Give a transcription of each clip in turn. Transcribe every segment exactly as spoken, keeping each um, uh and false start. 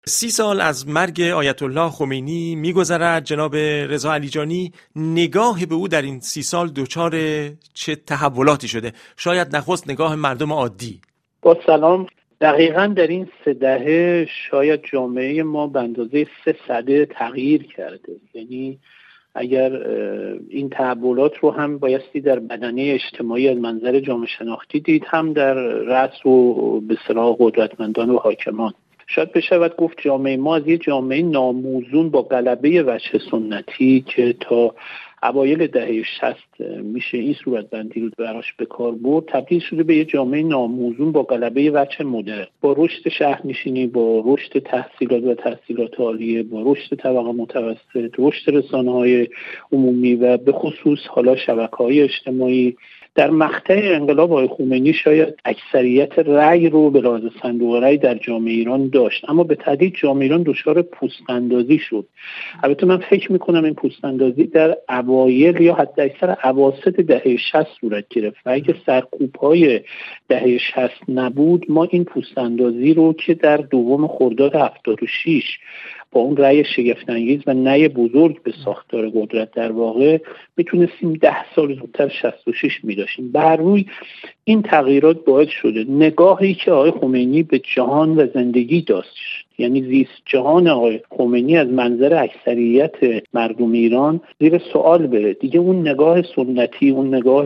سی سال از مرگ آیت الله خمینی میگذرد. جناب رضا علیجانی، نگاه به او در این سی سال دچار چه تحولاتی شده؟ شاید نخست نگاه مردم عادی. با سلام. دقیقاً در این سه دهه شاید جامعه ما به اندازه سه سده تغییر کرده. یعنی اگر این تحولات رو هم بایستی در بدنه اجتماعی از منظر جامعه شناختی دید، هم در رأس و به اصطلاح قدرتمندان و حاکمان. شاید بشود گفت جامعه ما از یه جامعه ناموزون با غلبه وجه سنتی که تا اوایل دهه شصت میشه این صورت بندی رو براش به کار برد، تبدیل شده به یه جامعه ناموزون با غلبه وجه مدرن، با رشد شهرنشینی، با رشد تحصیلات و تحصیلات عالیه، با رشد طبقه متوسط، رشد رسانه‌های عمومی و به خصوص حالا شبکه‌های اجتماعی. در مقطع انقلاب آقای خمینی شاید اکثریت رأی رو به لحاظ صندوق رأی در جامعه ایران داشت، اما به تدریج جامعه ایران دچار پوست‌اندازی شد. البته من فکر می‌کنم این پوست‌اندازی در اوایل یا حتی اکثر اواسط دهه شصت صورت گرفت و اگه سرکوب‌های دهه شصت نبود، ما این پوست‌اندازی رو که در دوم خرداد هفتاد و شش با اون رأی شگفت‌انگیز و نی بزرگ به ساختار قدرت در واقع میتونستیم ده سال زودتر شصت و شش می‌داشتیم. به هر روی این تغییرات باعث شده نگاهی که آقای خمینی به جهان و زندگی داشت، یعنی زیست جهان آقای خمینی از منظر اکثریت مردم ایران زیر سوال بره. دیگه اون نگاه سنتی، اون نگاه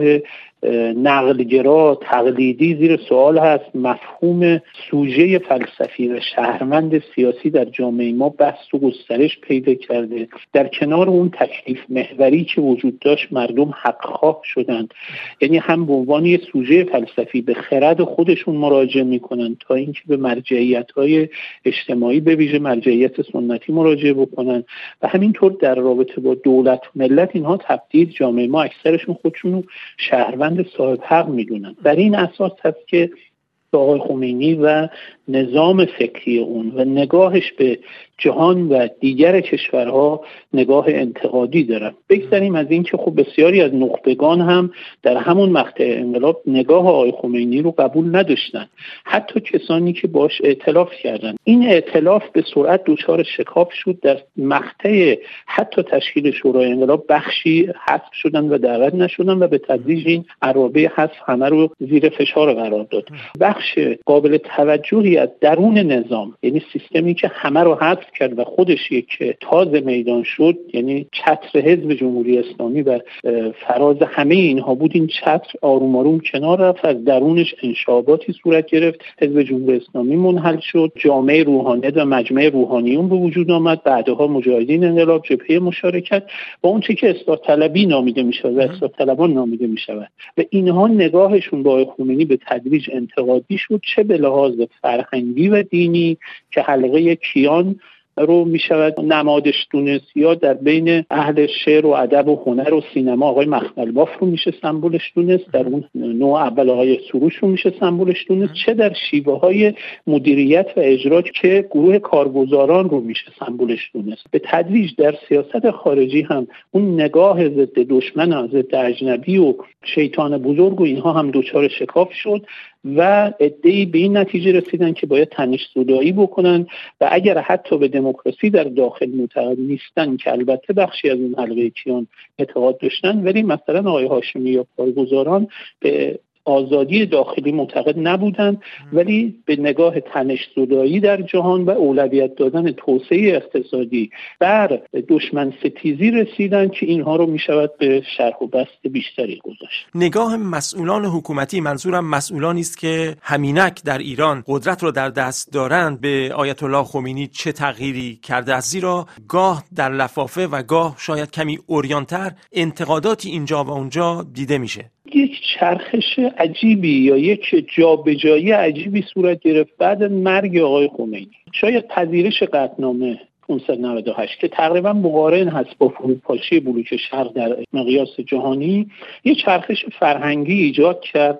نقلگرا تقلیدی زیر سوال هست. مفهوم سوژه فلسفی و شهروند سیاسی در جامعه ما بسط و گسترش پیدا کرده. در کنار اون تکلیف محوری که وجود داشت، مردم حق‌خواه شدند، یعنی هم به عنوان یه سوژه فلسفی به خرد خودشون مراجعه میکنن تا اینکه به مرجعیت‌های اجتماعی به ویژه مرجعیت سنتی مراجعه بکنن و همینطور در رابطه با دولت و ملت اینها تبدیل جامعه ما اکثرشون خودشونو شهروند صاحب حق میدونن. بر این اساس هست که آقای خمینی و نظام فکری اون و نگاهش به جهان و دیگر کشورها نگاه انتقادی دارن. بگذاریم از این که خب بسیاری از نخبگان هم در همون مقطع انقلاب نگاه آقای خمینی رو قبول نداشتن، حتی کسانی که باش ائتلاف کردن. این ائتلاف به سرعت دچار شکاف شد. در مقطع حتی تشکیل شورای انقلاب بخشی حذف شدن و دعوت نشدن و به تدریج این عرابه حذف همه رو زیر فشار قرار داد. بخش قابل توجهی از درون نظام، یعنی سیستمی که همه رو حذف کرد و خودش یک تاز میدان شد، یعنی چتر حزب جمهوری اسلامی بر فراز همه اینها بود، این چتر آروم آروم کنار رفت، از درونش انشاباتی صورت گرفت، حزب جمهوری اسلامی منحل شد، جامعه روحانیت و مجمع روحانیون به وجود آمد، بعدها مجاهدین انقلاب، جبهه مشارکت و اون چه که اصلاح طلبی نامیده میشه و اصلاح طلبان نامیده میشود و اینها نگاهشون با آقای خمینی به تدریج انتقادی شد، چه به لحاظ فرهنگی و دینی که حلقه کیان رو می شود نمادش دونست، یا در بین اهل شعر و ادب و هنر و سینما آقای مخمل باف رو میشه سمبولش دونست، در اون نوع اول آقای سروش رو میشه سمبولش دونست، چه در شیوه های مدیریت و اجرا که گروه کارگزاران رو میشه سمبولش دونست. به تدریج در سیاست خارجی هم اون نگاه ضد دشمن، ضد اجنبی و شیطان بزرگ و اینها هم دوچار شکاف شد و عده‌ای به این نتیجه رسیدن که باید تنش‌زدایی بکنن و اگر حتی به دموکراسی در داخل معتقد نیستن، که البته بخشی از اون حلقه کیان اعتقاد داشتن، ولی مثلا آقای هاشمی یا کارگزاران به آزادی داخلی معتقد نبودند، ولی به نگاه تنش‌زدایی در جهان و اولویت دادن توسعه اقتصادی بر دشمن ستیزی رسیدند که اینها رو میشود به شرح و بسط بیشتری گذاشت. نگاه مسئولان حکومتی، منظورم مسئولانی است که همینک در ایران قدرت را در دست دارند، به آیت الله خمینی چه تغییری کرده است؟ زیرا گاه در لفافه و گاه شاید کمی عریان‌تر انتقاداتی اینجا و اونجا دیده میشه. یک چرخش عجیبی یا یک جابجایی عجیبی صورت گرفت بعد از مرگ آقای خمینی. شاید پذیرش قطعنامه پانصد و نود و هشت که تقریبا مقارن هست با فروپاشی بلوک شرق در مقیاس جهانی، یک چرخش فرهنگی ایجاد کرد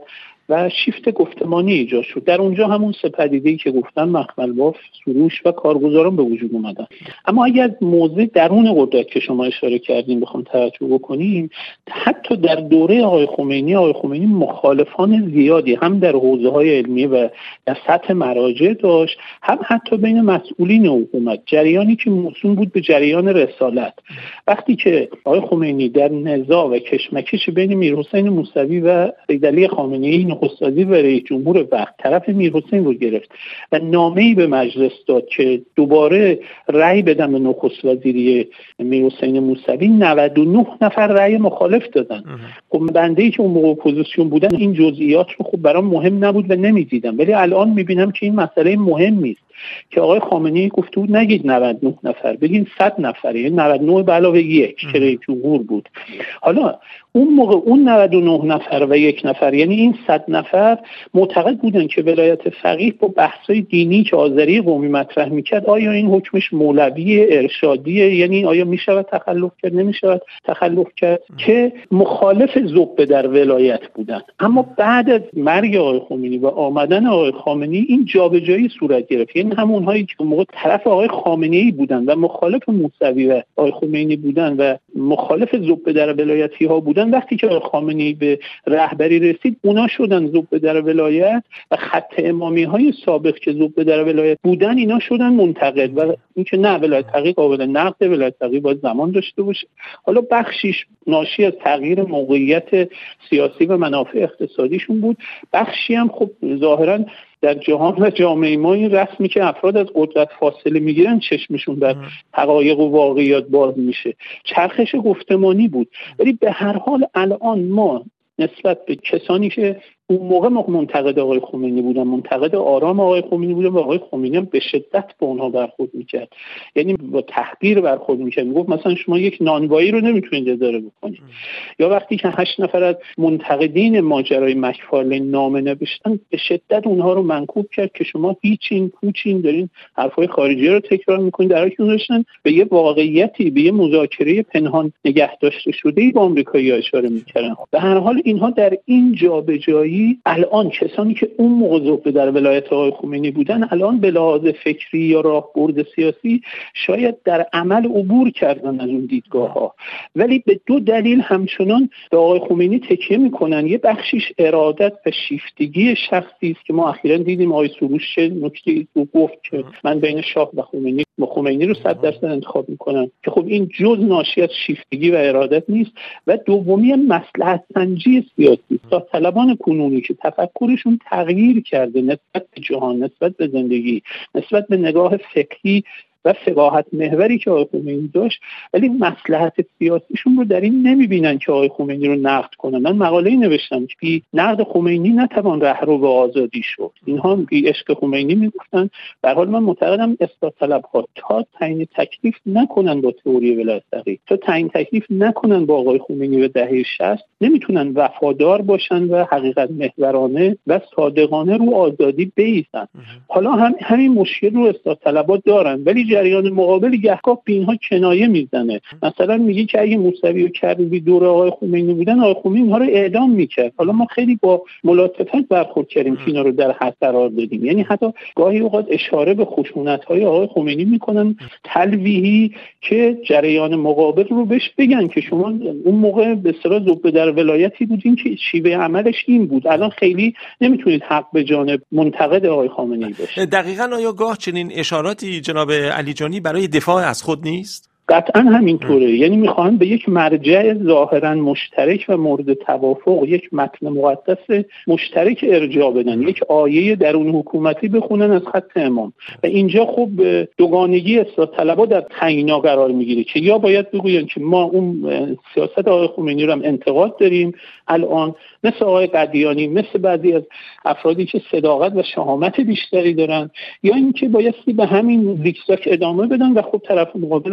و شیفت گفتمانی ایجاد شد. در اونجا همون سه پدیده‌ای که گفتم، مخمل باف، سروش و کارگزاران به وجود اومدن. اما اگر موضوع درون قدرت که شما اشاره کردین بخوام توجه بکنیم، حتی در دوره آقای خمینی آقای خمینی مخالفان زیادی هم در حوزه‌های علمی و در سطح مراجع داشت، هم حتی بین مسئولین حکومت، جریانی که موسوم بود به جریان رسالت. وقتی که آقای خمینی در نزاع و کشمکش بین میرحسین موسوی و سیدعلی خامنه‌ای نخست وزیر و رئیس جمهور وقت طرف میرحسین رو گرفت و نامه‌ای به مجلس داد که دوباره رأی بدن به نخست وزیری میرحسین موسوی، نود و نه نفر رأی مخالف دادن. خب بنده‌ای که اون موقع اپوزیسیون بودن این جزئیات رو خب برام مهم نبود و نمی‌دیدم، ولی الان می‌بینم که این مسئله مهمی است که آقای خامنه‌ای گفته بود نگید نود و نه نفر، بگین صد نفر، یعنی نود و نه به علاوه یک که رئیس جمهور بود. حالا اون موقع اون نود و نه نفر و یک نفر، یعنی این صد نفر معتقد بودن که ولایت فقیه با بحث‌های دینی که آذری قومی مطرح می‌کرد، آیا این حکمش مولوی ارشادیه، یعنی آیا می‌شود تخلف کرد، نمی‌شود تخلف کرد، که مخالف ذوب در ولایت بودن. اما بعد از مرگ آقای خمینی و آمدن آقای خامنه‌ای این جابجایی صورت گرفت. این همون‌هایی که موقع طرف آقای خامنه‌ای بودن و مخالف موسوی و آقای خمینی بودن و مخالف ذوب در ولایتی‌ها بودن، وقتی که آقای خامنه‌ای به رهبری رسید اونا شدن ذوب در ولایت و خط امامی‌های سابق که ذوب در ولایت بودن اینا شدن منتقد و اینکه نه ولایت فقیه قابل نقد، ولایت فقیه باید زمان داشته باشه. حالا بخشیش ناشی از تغییر موقعیت سیاسی و منافع اقتصادیشون بود، بخشی هم خب ظاهراً در جهان و جامعه ما این رسمی که افراد از قدرت فاصله میگیرن چشمشون بر حقایق و واقعیات باز میشه، چرخش گفتمانی بود. ولی به هر حال الان ما نسبت به کسانی که اون موقع منتقد آقای خمینی بودن، منتقد آرام آقای خمینی بودن و آقای خمینی هم به شدت به اونها برخورد میکرد، یعنی با تحقیر برخورد میکرد، میگفت مثلا شما یک نانوایی رو نمیتونید اداره بکنید. یا وقتی که هشت نفر از منتقدین ماجرای مکفارلین نامه نوشتن، به شدت اونها رو منکوب کرد که شما هیچین پوچین دارین حرفای خارجی رو تکرار میکنید، در حالی که داشتن به یه واقعیتی، به یه مذاکره پنهان نگه داشته شده‌ای با آمریکایی‌ها اشاره میکردن. به هر حال اینها در این جابجایی الان کسانی که اون موقع ذوب در ولایت آقای خمینی بودن، الان به لحاظ فکری یا راهبرد سیاسی شاید در عمل عبور کردن از اون دیدگاه ها، ولی به دو دلیل همچنان به آقای خمینی تکیه میکنن. یه بخشیش ارادت و شیفتگی شخصی است که ما اخیراً دیدیم آقای سروش نکته رو گفت که من بین شاه و خمینی و خمینی رو صد درصد انتخاب میکنم، که خب این جز ناشی از شیفتگی و ارادت نیست. و دومی مصلحت سنجی سیاسی، تا طلبان کنونی که تفکرشون تغییر کرده نسبت به جهان، نسبت به زندگی، نسبت به نگاه فقهی و فقاهت محوری که آقای خمینی داشت، ولی مصلحت سیاسیشون رو در این نمیبینن که آقای خمینی رو نقد کنن. من مقاله‌ای نوشتم که بی نقد خمینی نتوان رهرو به آزادی شد. اینها بی عشق خمینی میگفتن. در حال من معتقدم اصلاح طلب‌ها تا تعیین تکلیف نکنن با تئوری ولایت فقیه، تا تعیین تکلیف نکنن با آقای خمینی و دهه شصت، نمیتونن وفادار باشن و حقیقت محورانه و صادقانه رو آزادی بایستن. حالا هم همین مشکل رو اصلاح طلب‌ها دارن، ولی جریان مقابل گهگاه به اینها کنایه میزنه. مثلا میگه که اگه موسوی و کروبی دور آقای خمینی بودن، آقای خمینی اینها رو اعدام میکرد. حالا ما خیلی با ملاطفت برخورد کردیم که اینا رو در حد قرار دادیم، یعنی حتی گاهی اوقات اشاره به خشونت‌های آقای خمینی میکنن تلویحی که جریان مقابل رو بهش بگن که شما اون موقع به اصطلاح ذوب در ولایتی بودین که شیوه عملش این بود، الان خیلی نمیتونید حق به جانب منتقد آقای خامنه‌ای باشید. دقیقاً آیا گاه چنین اشاراتی جناب علیجانی برای دفاع از خود نیست؟ قطعا همینطوره. یعنی میخوان به یک مرجع ظاهرا مشترک و مورد توافق، یک متن مقدس مشترک ارجاع بدن، یک آیه درون حکومتی بخونن از خط امام. و اینجا خب دوگانگی اصلاح طلبها در تعیینا قرار میگیره که یا باید بگوین که ما اون سیاست آقای خمینی رو هم انتقاد داریم الان، مثل آقای قدیانی، مثل بعضی از افرادی که صداقت و شهامت بیشتری دارن، یا اینکه بایستی به همین زیگزاگ ادامه بدن و خب طرف مقابل هم از این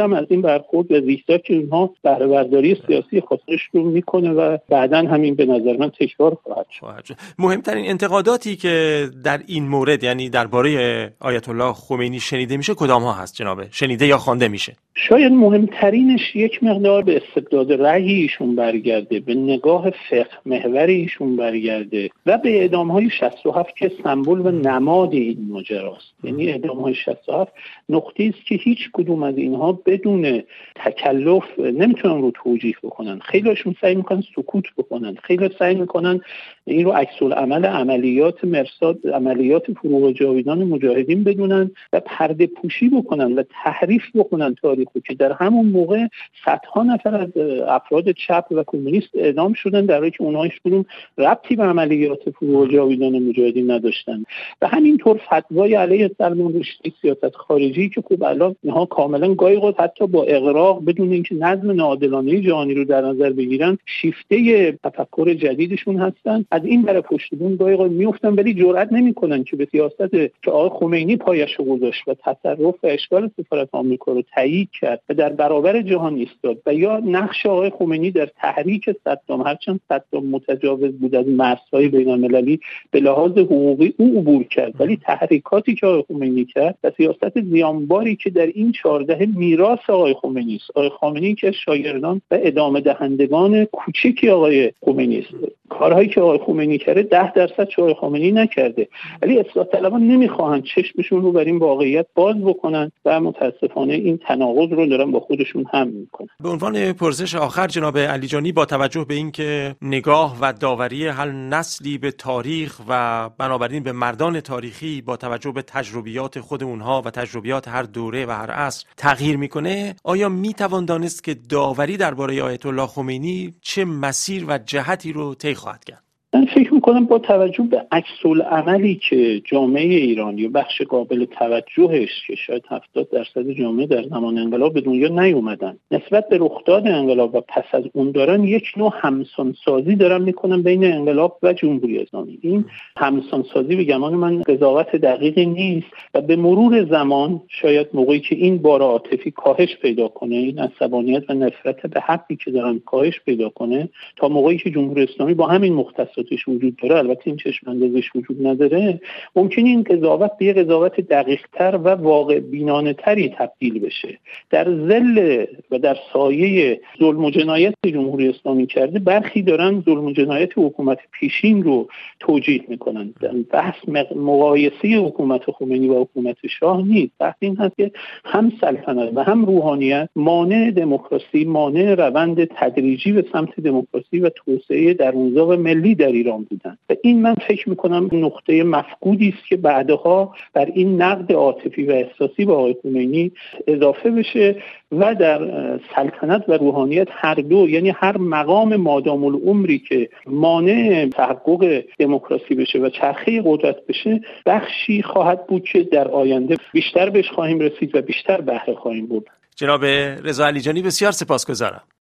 برخورد و زیگزاگ اونها بهره برداری سیاسی خودش رو میکنه و بعداً همین به نظر من تکرار خواهد شد. مهمترین انتقاداتی که در این مورد یعنی درباره آیت الله خمینی شنیده میشه کدام ها هست جنابه؟ شنیده یا خوانده میشه؟ شاید مهمترینش یک مقدار به استبداد رأی ایشون برگرده، به نگاه فقه محور ایشون برگرده و به اعدام‌های شصت و هفت که سمبل و نماد این ماجراست. یعنی اعدام‌های شصت و هفت نقطه‌ای است که هیچ کدوم از اینها بدون تکلف نمیتونن رو توجیه بکنن. خیلیشون سعی میکنن سکوت بکنن، خیلی سعی میکنن این رو عکس العمل عملیات مرصاد، عملیات فروغ جاویدان مجاهدین بدونن و پرده پوشی بکنن و تحریف بکنن تاریخو که در همون موقع صدها نفر از افراد چپ و کمونیست اعدام شدن در حالی که اونها هیچ کدوم ربطی به عملیات فروغ جاویدان مجاهدین نداشتن. و همینطور فتوای علیه سلمان رشدی سیاست خارجی که خب الان اینها کاملا گاهی اوقات حتی با اغراق بدون اینکه نظم ناعادلانه جهانی رو در نظر بگیرن شیفته تفکر جدیدشون هستن، از این برای پشت بون گاهی اوقات میافتن ولی جرئت نمیکنن که به سیاست که آقای خمینی پایش گذاشت و تصرف و اشغال سفارت آمریکا رو تایید کرد و در برابر جهان ایستاد و یا نقش آقای خمینی در تحریک صدام، هرچند صدام متجاوز بود از مرزهای بین‌المللی به لحاظ حقوقی او عبور کرد، ولی تحریکاتی که آقای خمینی کرد و سیاست زیانباری که در این چهارده میراث آقای خمینی است، آقای خمینی که شاگردان و ادامه دهندگان کوچکی آقای خمینی است، کارهایی که آقای خمینی کرده ده درصد آقای خمینی نکرده، ولی اصلاح طلبان نمیخواهن چشمشون رو بر این واقعیت باز بکنن و متاسفانه این تناقض رو دارن با خودشون هم میکنن. به عنوان پرسش آخر جناب علیجانی، با توجه به اینکه نگاه و داوری هر نسلی به تاریخ و بنابراین به مردان تاریخی با توجه به تجربیات خود اونها و تجربیات هر دوره و هر عصر تغییر میکنه، آیا میتوان دانست که داوری درباره آیت الله خمینی چه مسیر و جهتی رو طی خواهد کرد؟ من فکر میکنم با توجه به عکس العملی که جامعه ایرانی و بخش قابل توجهش که شاید هفتاد درصد جامعه در زمان انقلاب به دنیا نیومدن نسبت به رخداد انقلاب و پس از اون دارن یک نوع همسانسازی دارن میکنن بین انقلاب و جمهوری اسلامی. این همسانسازی به گمان من قضاوت دقیقی نیست و به مرور زمان شاید موقعی که این بار عاطفی کاهش پیدا کنه، این عصبانیت و نفرت به حقی که دارن کاهش پیدا کنه، تا موقعی که جمهوری اسلامی با همین مختصات وجود داره، البته این چشم اندازش وجود نداره، ممکنه این قضاوت به یه قضاوت دقیق‌تر و واقع بینانه تری تبدیل بشه. در ظل و در سایه ظلم و جنایت جمهوری اسلامی کرده، برخی دارن ظلم و جنایت حکومت پیشین رو توجیه میکنن. بحث مقایسه حکومت خمینی و حکومت شاه نیست، بحث این هست که هم سلطنت و هم روحانیت مانع دموکراسی، مانع روند تدریجی به سمت دموکراسی و توسعه درونزا و ملی در ایران بودن. و این من فکر میکنم نقطه مفقودی است که بعدها بر این نقد عاطفی و احساسی به آقای خمینی اضافه بشه و در سلطنت و روحانیت هر دو، یعنی هر مقام مادام العمری که مانع تحقق دموکراسی بشه و چرخه قدرت بشه، بخشی خواهد بود که در آینده بیشتر بهش خواهیم رسید و بیشتر بهره خواهیم برد. جناب رضا علیجانی، بسیار سپاسگزارم.